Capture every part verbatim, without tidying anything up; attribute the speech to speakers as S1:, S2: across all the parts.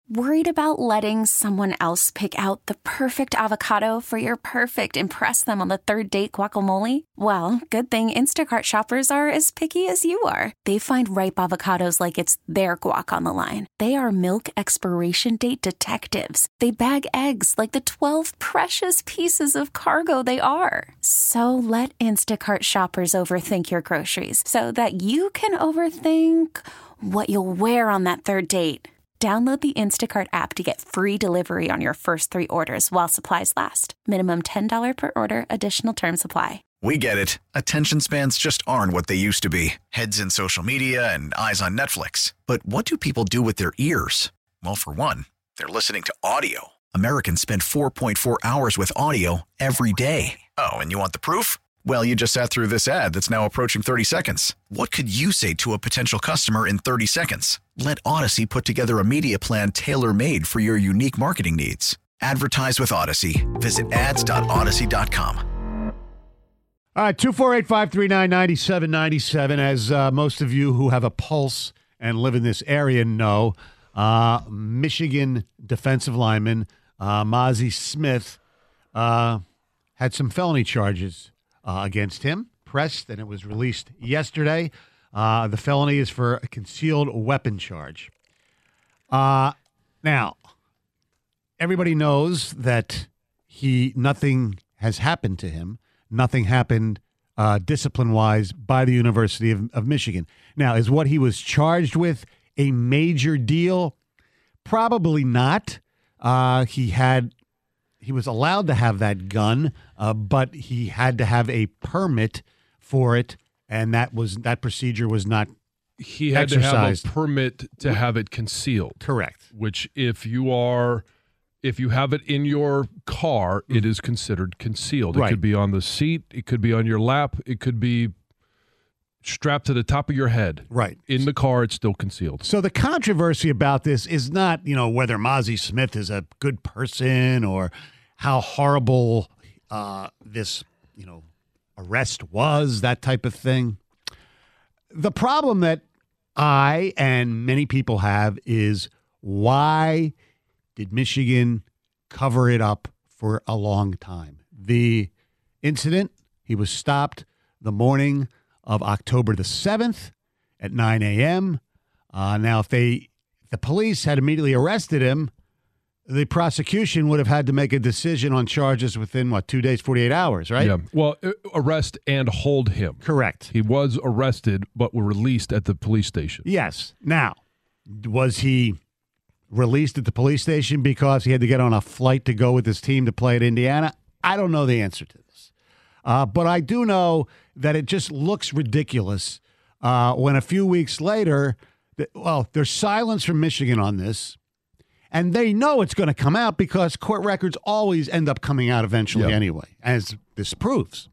S1: Worried about letting someone else pick out the perfect avocado for your perfect impress them on the third date guacamole? Well, good thing Instacart shoppers are as picky as you are. They find ripe avocados like it's their guac on the line. They are milk expiration date detectives. They bag eggs like the twelve precious pieces of cargo they are. So let Instacart shoppers overthink your groceries so that you can overthink what you'll wear on that third date. Download the Instacart app to get free delivery on your first three orders while supplies last. Minimum ten dollars per order. Additional terms apply.
S2: We get it. Attention spans just aren't what they used to be. Heads in social media and eyes on Netflix. But what do people do with their ears? Well, for one, they're listening to audio. Americans spend four point four hours with audio every day. Oh, and you want the proof? Well, you just sat through this ad that's now approaching thirty seconds. What could you say to a potential customer in thirty seconds? Let Odyssey put together a media plan tailor-made for your unique marketing needs. Advertise with Odyssey. Visit ads dot odyssey dot com.
S3: All right, two four eight, five three nine, nine seven nine seven. As uh, most of you who have a pulse and live in this area know, uh, Michigan defensive lineman uh, Mazi Smith uh, had some felony charges Uh, against him, pressed, and it was released yesterday. Uh, the felony is for a concealed weapon charge. Uh, now, everybody knows that he nothing has happened to him. Nothing happened uh, discipline-wise by the University of, of Michigan. Now, is what he was charged with a major deal? Probably not. Uh, he had... He was allowed to have that gun, uh, but he had to have a permit for it, and that was that procedure was not
S4: He had
S3: exercised.
S4: to have a permit to have it concealed.
S3: Correct.
S4: Which, if you are, if you have it in your car, it is considered concealed. It
S3: Right.
S4: could be on the seat. It could be on your lap. It could be strapped to the top of your head.
S3: Right.
S4: In the car, it's still concealed.
S3: So the controversy about this is not, you know, whether Mazi Smith is a good person or how horrible uh, this, you know, arrest was, that type of thing. The problem that I and many people have is, why did Michigan cover it up for a long time? The incident, he was stopped the morning of October the seventh at nine a.m. Uh, now, if they, if the police had immediately arrested him, the prosecution would have had to make a decision on charges within, what, two days, forty-eight hours, right?
S4: Yeah. Well, uh, arrest and hold him.
S3: Correct.
S4: He was arrested, but were released at the police station.
S3: Yes. Now, was he released at the police station because he had to get on a flight to go with his team to play at Indiana? I don't know the answer to this. Uh, but I do know that it just looks ridiculous uh, when a few weeks later, that, well, there's silence from Michigan on this, and they know it's going to come out because court records always end up coming out eventually
S4: Yep.
S3: anyway, as this proves.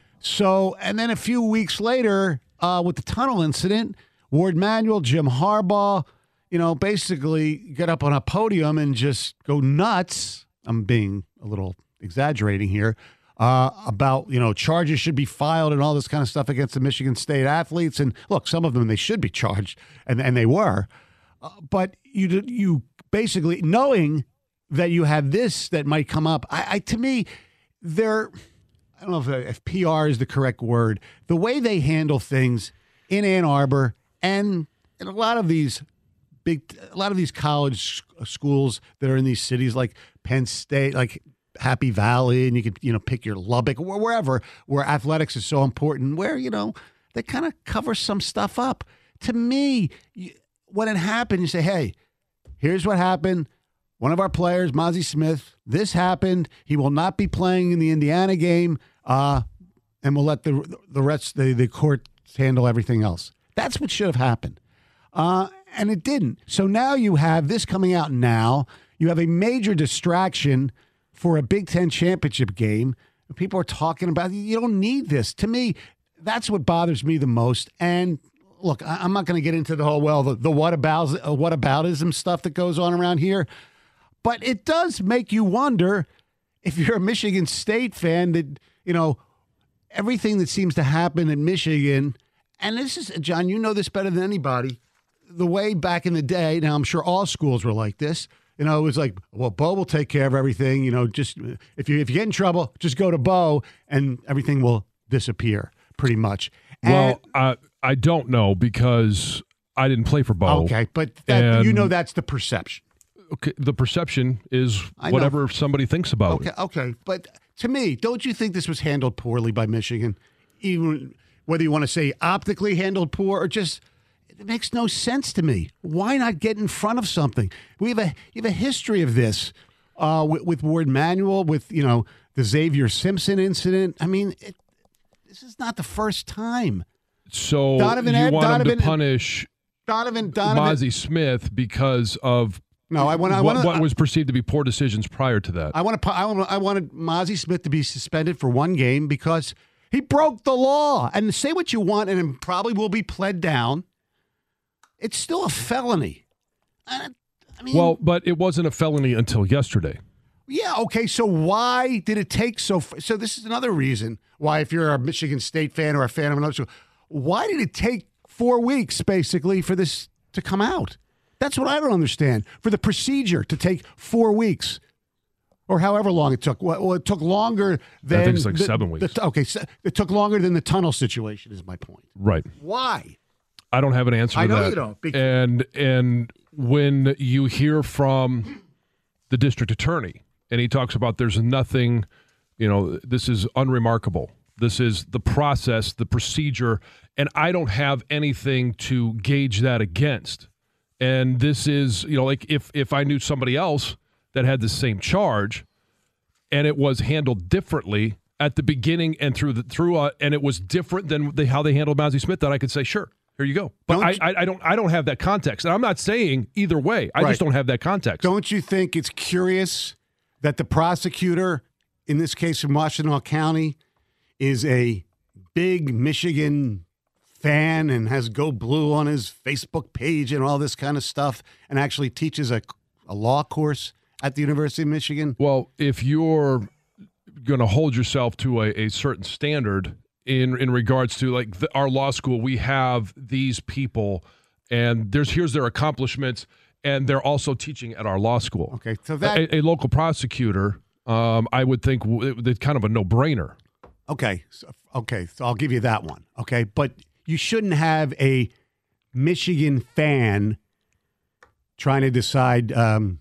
S3: So, and then a few weeks later, uh, with the tunnel incident, Ward Manuel, Jim Harbaugh, you know, basically get up on a podium and just go nuts. I'm being a little exaggerating here. Uh, about, you know, charges should be filed and all this kind of stuff against the Michigan State athletes. And look, some of them, they should be charged, and, and they were. Uh, but you you basically, knowing that you have this that might come up, I, I to me, they're, I don't know if, if P R is the correct word, the way they handle things in Ann Arbor and in a lot of these big, a lot of these college schools that are in these cities like Penn State, like Happy Valley, and you could, you know, pick your Lubbock, or wherever, where athletics is so important, where, you know, they kind of cover some stuff up. To me, you, when it happened, you say, hey, here's what happened. One of our players, Mazi Smith, this happened. He will not be playing in the Indiana game, uh, and we'll let the the rest, the, the court handle everything else. That's what should have happened. Uh, and it didn't. So now you have this coming out now. You have a major distraction for a Big Ten championship game. People are talking about, you don't need this. To me, that's what bothers me the most. And look, I, I'm not going to get into the whole, well, the, the what about, uh, whataboutism stuff that goes on around here. But it does make you wonder, if you're a Michigan State fan, that, you know, everything that seems to happen in Michigan, and this is, John, you know this better than anybody, the way back in the day, now I'm sure all schools were like this, You know, it was like, well, Bo will take care of everything. You know, just if you if you get in trouble, just go to Bo, and everything will disappear pretty much. And,
S4: well, I I don't know because I didn't play for Bo.
S3: Okay, but that, you know that's the perception.
S4: Okay, the perception is whatever somebody thinks about
S3: okay,
S4: it.
S3: Okay, but to me, don't you think this was handled poorly by Michigan? Even whether you want to say optically handled poor or just. It makes no sense to me. Why not get in front of something? We have a you have a history of this uh, with, with Ward Manuel, with you know the Xavier Simpson incident. I mean, it, this is not the first time.
S4: So
S3: Donovan,
S4: you want
S3: Donovan,
S4: him to punish
S3: Donovan Donovan
S4: Mazi Smith because of
S3: no, I want I
S4: what,
S3: want
S4: what was perceived to be poor decisions prior to that.
S3: I want to I want I wanted Mazi Smith to be suspended for one game because he broke the law. And say what you want, and it probably will be pled down. It's still a felony. I, I mean,
S4: well, but it wasn't a felony until yesterday.
S3: Yeah, okay, so why did it take so f- so this is another reason why if you're a Michigan State fan or a fan of another school, why did it take four weeks basically for this to come out? That's what I don't understand. For the procedure to take four weeks or however long it took. Well, it took longer than
S4: I think it's like
S3: the,
S4: seven weeks.
S3: The, okay, so it took longer than the tunnel situation is my point.
S4: Right.
S3: Why?
S4: I don't have an answer to
S3: I know
S4: that.
S3: you don't. Because-
S4: and and when you hear from the district attorney and he talks about there's nothing, you know, this is unremarkable. This is the process, the procedure, and I don't have anything to gauge that against. And this is, you know, like if if I knew somebody else that had the same charge and it was handled differently at the beginning and through the through uh, and it was different than they, how they handled Mazi Smith, then I could say, sure. Here you go. But I, I, I don't I don't have that context. And I'm not saying either way. I
S3: right.
S4: just don't have that context.
S3: Don't you think it's curious that the prosecutor, in this case from Washtenaw County, is a big Michigan fan and has Go Blue on his Facebook page and all this kind of stuff and actually teaches a, a law course at the University of Michigan?
S4: Well, if you're going to hold yourself to a, a certain standard in in regards to like the, our law school, we have these people and there's here's their accomplishments and they're also teaching at our law school.
S3: Okay, so that
S4: a, a local prosecutor, um, I would think it's kind of a no-brainer.
S3: Okay, so, okay, so I'll give you that one. Okay, but you shouldn't have a Michigan fan trying to decide um,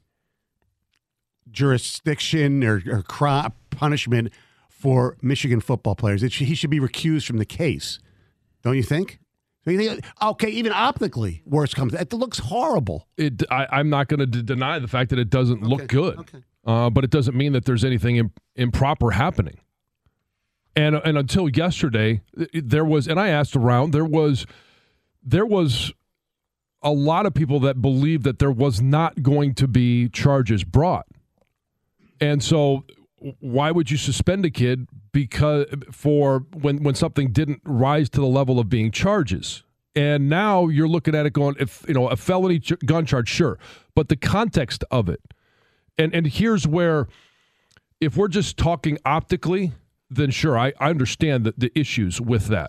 S3: jurisdiction or, or crime, punishment for Michigan football players. It should, he should be recused from the case. Don't you think? Okay, even optically, worse comes. It looks horrible.
S4: It. I, I'm not going to d- deny the fact that it doesn't
S3: okay.
S4: look good,
S3: okay.
S4: uh, but it doesn't mean that there's anything imp- improper happening. And and until yesterday, there was, and I asked around, there was, there was a lot of people that believed that there was not going to be charges brought, and so why would you suspend a kid because for when when something didn't rise to the level of being charges? And now you're looking at it going, if you know a felony ch- gun charge, sure, but the context of it, and and here's where, if we're just talking optically, then sure, I, I understand the, the issues with that.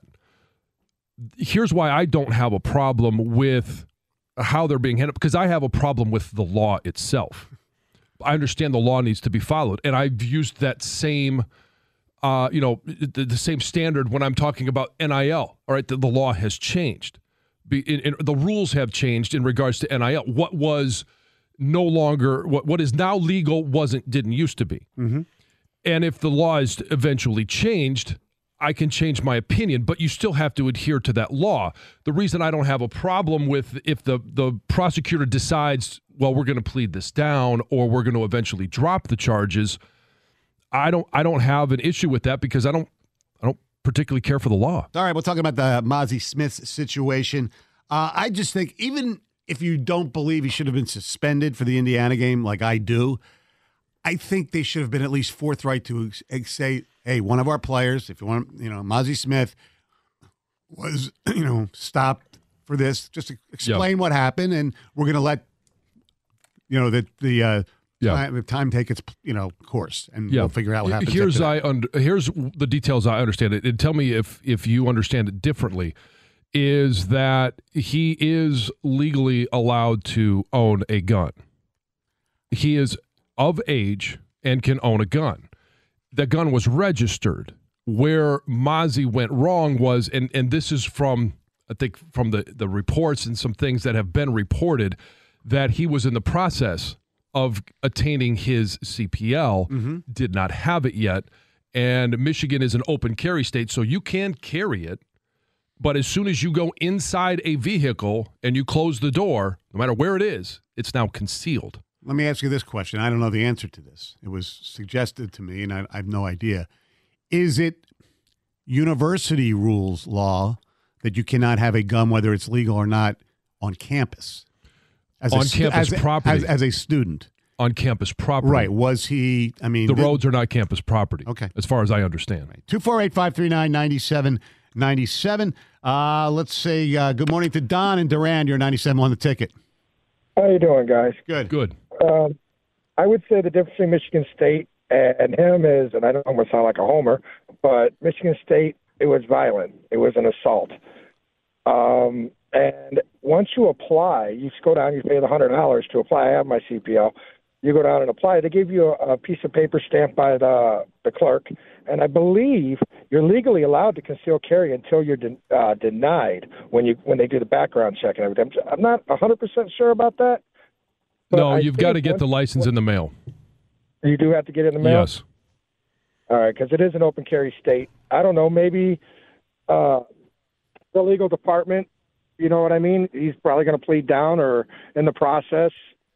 S4: Here's why I don't have a problem with how they're being handled, because I have a problem with the law itself. I understand the law needs to be followed, and I've used that same, uh, you know, the, the same standard when I'm talking about N I L. All right, the, the law has changed, Be, in, in, the rules have changed in regards to N I L. What was no longer, what what is now legal wasn't didn't used to be.
S3: Mm-hmm.
S4: And if the law is eventually changed, I can change my opinion, but you still have to adhere to that law. The reason I don't have a problem with if the, the prosecutor decides, well, we're going to plead this down or we're going to eventually drop the charges, I don't I don't have an issue with that because I don't I don't particularly care for the law.
S3: All right, we'll talk about the Mazi Smith situation. Uh, I just think even if you don't believe he should have been suspended for the Indiana game like I do, I think they should have been at least forthright to say, hey, one of our players, if you want, you know, Mazi Smith was, you know, stopped for this. Just to explain
S4: yep.
S3: what happened, and we're going to let, you know, the the uh,
S4: yeah.
S3: time, time take its, you know, course, and
S4: yeah.
S3: we'll figure out what happens.
S4: Here's
S3: after
S4: I under, here's the details I understand it. And tell me if if you understand it differently. Is that he is legally allowed to own a gun. He he is of age and can own a gun. The gun was registered. Where Mazi went wrong was, and, and this is from, I think, from the, the reports and some things that have been reported, that he was in the process of attaining his C P L, mm-hmm. did not have it yet, and Michigan is an open carry state, so you can carry it, but as soon as you go inside a vehicle and you close the door, no matter where it is, it's now concealed.
S3: Let me ask you this question. I don't know the answer to this. It was suggested to me, and I, I have no idea. Is it university rules law that you cannot have a gun, whether it's legal or not, on campus? As
S4: on
S3: a,
S4: campus
S3: as,
S4: property.
S3: As, as a student.
S4: On campus property.
S3: Right. Was he, I mean.
S4: The
S3: did,
S4: roads are not campus property.
S3: Okay.
S4: As far as I understand.
S3: Right. two four eight, five three nine, nine seven nine seven. Uh, let's say uh, good morning to Don and Durand. You're ninety-seven on the ticket.
S5: How you doing, guys?
S3: Good.
S4: Good.
S5: Um, I would say the difference between Michigan State and him is, and I don't want to sound like a homer, but Michigan State, it was violent. It was an assault. Um, and once you apply, you just go down, you pay the one hundred dollars to apply. I have my C P L. You go down and apply. They give you a, a piece of paper stamped by the the clerk, and I believe you're legally allowed to conceal carry until you're de- uh, denied when you when they do the background check and everything. I'm not one hundred percent sure about that.
S4: No,
S5: I
S4: you've got to get
S5: once,
S4: the license in the mail.
S5: You do have to get it in the mail?
S4: Yes.
S5: All right, because it is an open carry state. I don't know, maybe uh, the legal department, you know what I mean? He's probably going to plead down or in the process.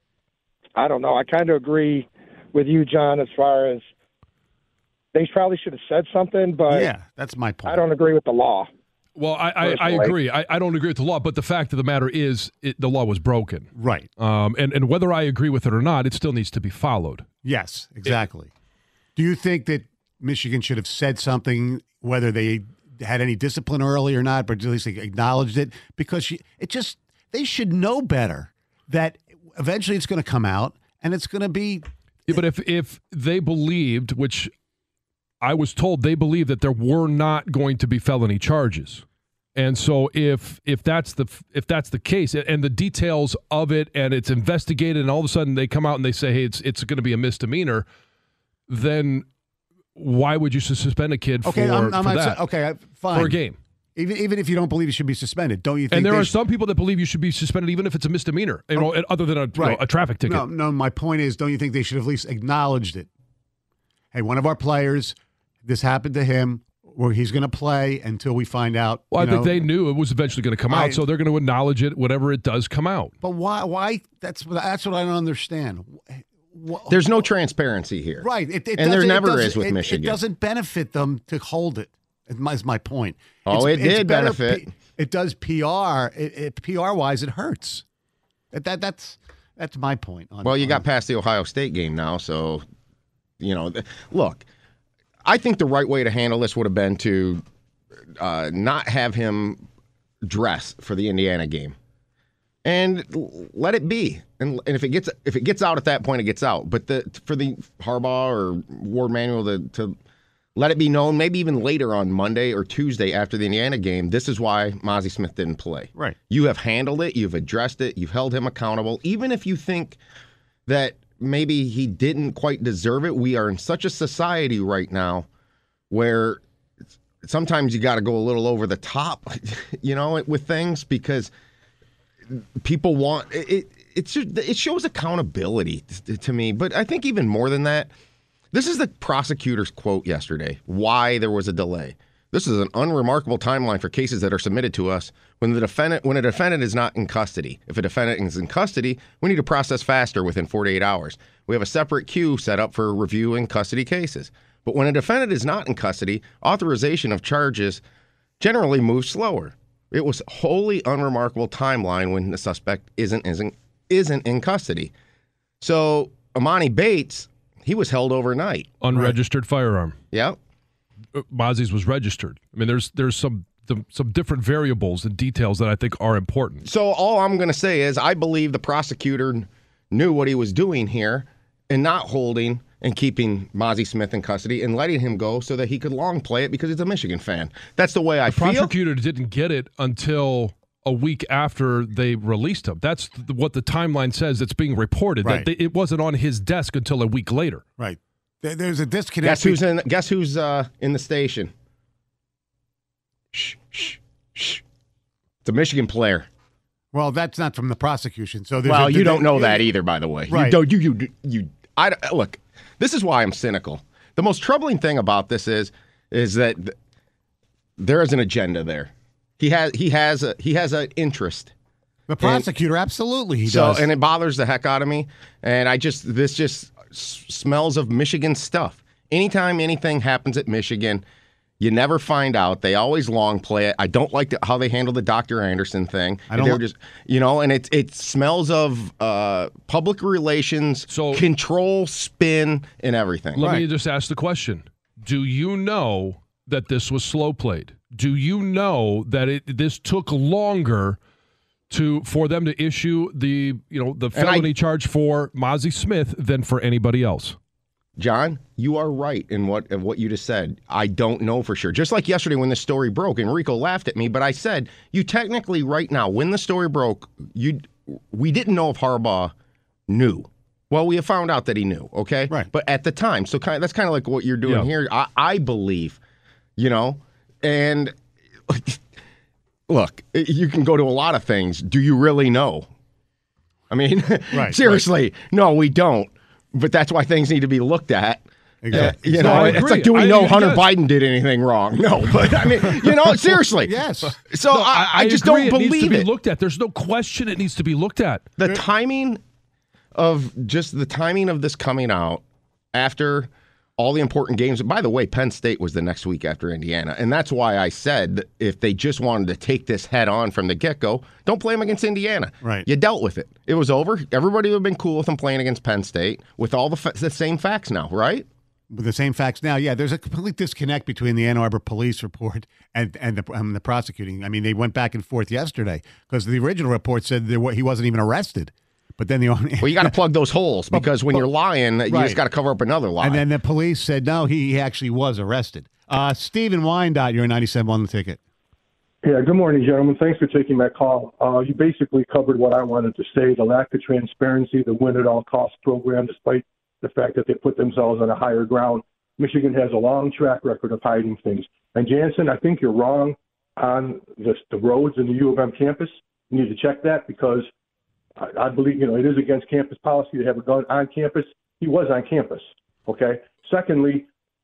S5: I don't know. I kind of agree with you, John, as far as they probably should have said something, but
S3: yeah, that's my point.
S5: I don't agree with the law.
S4: Well, I, I, I agree. I, I don't agree with the law, but the fact of the matter is it, the law was broken.
S3: Right.
S4: Um, and, and whether I agree with it or not, it still needs to be followed.
S3: Yes, exactly. It, Do you think that Michigan should have said something, whether they had any discipline early or not, but at least they acknowledged it? Because she, it just, they should know better that eventually it's going to come out and it's going to be.
S4: Yeah, but if if they believed, which I was told they believed that there were not going to be felony charges. And so if if that's the if that's the case and the details of it and it's investigated and all of a sudden they come out and they say, hey, it's it's going to be a misdemeanor, then why would you suspend a kid
S3: okay,
S4: for,
S3: I'm, I'm
S4: for
S3: not
S4: that?
S3: Sa- okay, fine.
S4: For a game.
S3: Even even if you don't believe he should be suspended, don't you think?
S4: And there are
S3: sh-
S4: some people that believe you should be suspended even if it's a misdemeanor, you know, other than a, right. you know, a traffic ticket.
S3: No, no, my point is, don't you think they should have at least acknowledged it? Hey, one of our players, this happened to him, where he's going to play until we find out.
S4: Well, I
S3: know,
S4: think they knew it was eventually going to come
S3: I,
S4: out, so they're going to acknowledge it, whatever it does come out.
S3: But why? Why? That's that's what I don't understand.
S6: There's no transparency here,
S3: right? It, it
S6: and there never
S3: it
S6: is with
S3: it,
S6: Michigan.
S3: It doesn't benefit them to hold it. Is my point.
S6: Oh,
S3: it's,
S6: it did benefit.
S3: P, it does P R. It, it, P R wise, it hurts. That, that that's that's my point. On,
S6: well, you
S3: on,
S6: got past the Ohio State game now, so you know. Look, I think the right way to handle this would have been to uh, not have him dress for the Indiana game, and let it be. And, and if it gets if it gets out at that point, it gets out. But the for the Harbaugh or Ward Manuel to, to let it be known, maybe even later on Monday or Tuesday after the Indiana game, this is why Mazi Smith didn't play.
S3: Right.
S6: You have handled it. You've addressed it. You've held him accountable. Even if you think that maybe he didn't quite deserve it, we are in such a society right now where sometimes you got to go a little over the top, you know, with things because people want it. It, it's just, it shows accountability to, to me. But I think even more than that, this is the prosecutor's quote yesterday, why there was a delay. This is an unremarkable timeline for cases that are submitted to us when the defendant, when a defendant is not in custody. If a defendant is in custody, we need to process faster within forty-eight hours. We have a separate queue set up for reviewing custody cases. But when a defendant is not in custody, authorization of charges generally moves slower. It was a wholly unremarkable timeline when the suspect isn't isn't isn't in custody. So Amani Bates, he was held overnight.
S4: Unregistered right. firearm.
S6: Yeah.
S4: Mazi's was registered. I mean, there's there's some some different variables and details that I think are important.
S6: So all I'm going to say is I believe the prosecutor knew what he was doing here and not holding and keeping Mazi Smith in custody and letting him go so that he could long play it because he's a Michigan fan. That's the way I
S4: the
S6: feel.
S4: The prosecutor didn't get it until a week after they released him. That's th- what the timeline says. It's being reported
S3: Right.
S4: that they, it wasn't on his desk until a week later.
S3: Right. There, there's a disconnect.
S6: Guess who's in? Guess who's uh, in the station? Shh, shh, shh. It's a Michigan player.
S3: Well, that's not from the prosecution. So there's
S6: Well,
S3: a,
S6: you don't know
S3: yeah,
S6: that either, by the way.
S3: Right.
S6: You don't. You you you. I don't- look. This is why I'm cynical. The most troubling thing about this is is that th- there is an agenda there. He has he has a he has an interest.
S3: The prosecutor, absolutely, he
S6: So
S3: does.
S6: and it bothers the heck out of me. And I just this just s- smells of Michigan stuff. Anytime anything happens at Michigan, you never find out. They always long play it. I don't like the, how they handle the Doctor Anderson thing.
S3: I don't
S6: They were
S3: li-
S6: just, you know, and it it smells of uh, public relations,
S4: So-
S6: control, spin, and everything.
S4: Let
S3: Right.
S4: me just ask the question. Do you know that this was slow played? Do you know that it this took longer to for them to issue the you know the
S6: And I-
S4: felony charge for Mozzie Smith than for anybody else?
S6: John, you are right in what in what you just said. I don't know for sure. Just like yesterday when the story broke, Enrico laughed at me, but I said, you technically right now, when the story broke, you we didn't know if Harbaugh knew. Well, we have found out that he knew, okay?
S3: Right.
S6: But at the time, so kind of, that's kind of like what you're doing
S4: Yeah.
S6: here. I, I believe, you know, and look, you can go to a lot of things. Do you really know? I mean,
S3: Right,
S6: seriously, no, we don't. But that's why things need to be looked at.
S3: Exactly.
S6: Uh, you
S4: No,
S6: know,
S4: I
S6: it's
S4: agree.
S6: like, do we
S4: I-
S6: know
S4: I
S6: Hunter
S4: guess.
S6: Biden did anything wrong? No, but I mean, you know, seriously.
S3: Yes.
S6: So
S4: No,
S6: I, I just
S4: agree.
S6: don't
S4: it needs to
S6: believe
S4: be
S6: it.
S4: looked at. There's no question it needs to be looked at.
S6: The timing of just the timing of this coming out after all the important games. By the way, Penn State was the next week after Indiana. And that's why I said that if they just wanted to take this head on from the get-go, don't play them against Indiana.
S3: Right.
S6: You dealt with it. It was over. Everybody would have been cool with them playing against Penn State with all the, fa- the same facts now, right?
S3: With the same facts now, yeah, there's a complete disconnect between the Ann Arbor police report and and the, um, the prosecuting. I mean, they went back and forth yesterday because the original report said there, wa- he wasn't even arrested. But then the
S6: Well, you got to plug those holes because when
S3: but-
S6: you're lying, you
S3: right.
S6: just got to cover up another lie.
S3: and then the police said no, he, he actually was arrested. Uh, Stephen Wyandotte, you're a ninety-seven on the ticket.
S7: Yeah, good morning, gentlemen. Thanks for taking my call. Uh, you basically covered what I wanted to say, the lack of transparency, the win-at-all-costs program, despite the fact that they put themselves on a higher ground. Michigan has a long track record of hiding things. And, Jansen, I think you're wrong on the, the roads in the U of M campus. You need to check that because I, I believe, you know, it is against campus policy to have a gun on campus. He was on campus, okay? Secondly,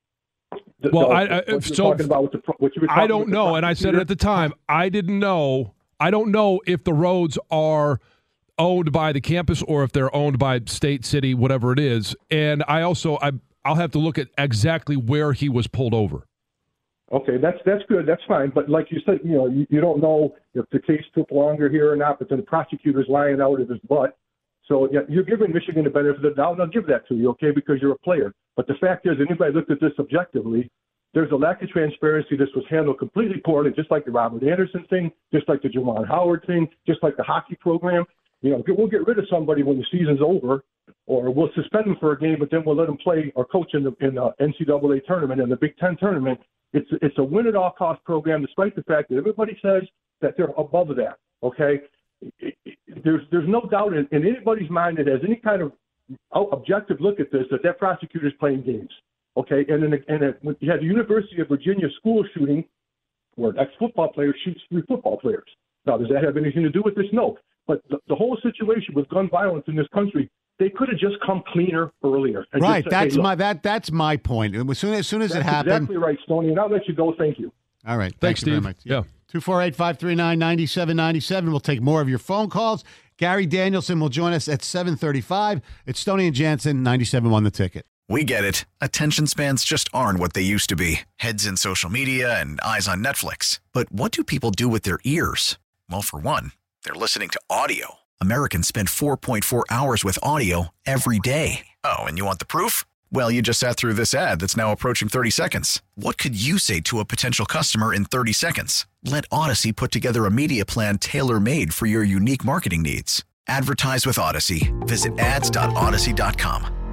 S7: the,
S4: Well,
S7: the,
S4: I- I-
S7: what you're
S4: so
S7: talking about with the, pro- what you were
S4: I
S7: talking
S4: don't
S7: with the
S4: know, and I said it at the time. I didn't know. I don't know if the roads are owned by the campus or if they're owned by state, city, whatever it is. And I also, I, I'll have to look at exactly where he was pulled over.
S7: Okay, that's that's good. That's fine. But like you said, you know, you, you don't know if the case took longer here or not. But then the prosecutor's lying out of his butt. So yeah, you're giving Michigan the benefit of the doubt, and I'll give that to you, okay, because you're a player. But the fact is, anybody looked at this objectively, there's a lack of transparency. This was handled completely poorly, just like the Robert Anderson thing, just like the Jamon Howard thing, just like the hockey program. You know, we'll get rid of somebody when the season's over, or we'll suspend them for a game, but then we'll let them play or coach in the in the N C double A tournament and the Big Ten tournament. It's it's a win-at-all-cost program, despite the fact that everybody says that they're above that. Okay, it, it, there's there's no doubt in, in anybody's mind that has any kind of objective look at this that that prosecutor's playing games. Okay, and in a, and a, you had the University of Virginia school shooting, where an ex-football player shoots three football players. Now, does that have anything to do with this? No. But the, the whole situation with gun violence in this country, they could have just come cleaner earlier. And
S3: Right,
S7: just said,
S3: that's
S7: hey, look,
S3: my that that's my point. As soon as soon as it
S7: that's
S3: happened.
S7: exactly right, Stoney. And I'll let you go. Thank you.
S3: All right,
S4: Thanks,
S3: thank you very
S4: Steve.
S3: much.
S4: Yeah.
S3: two four eight, five three nine, nine seven nine seven. We'll take more of your phone calls. Gary Danielson will join us at seven thirty-five. It's Stoney and Jansen, ninety-seven on the ticket.
S2: We get it. Attention spans just aren't what they used to be. Heads in social media and eyes on Netflix. But what do people do with their ears? Well, for one, they're listening to audio. Americans spend four point four hours with audio every day. Oh, and you want the proof? Well, you just sat through this ad that's now approaching thirty seconds. What could you say to a potential customer in thirty seconds? Let Odyssey put together a media plan tailor-made for your unique marketing needs. Advertise with Odyssey. Visit ads dot odyssey dot com.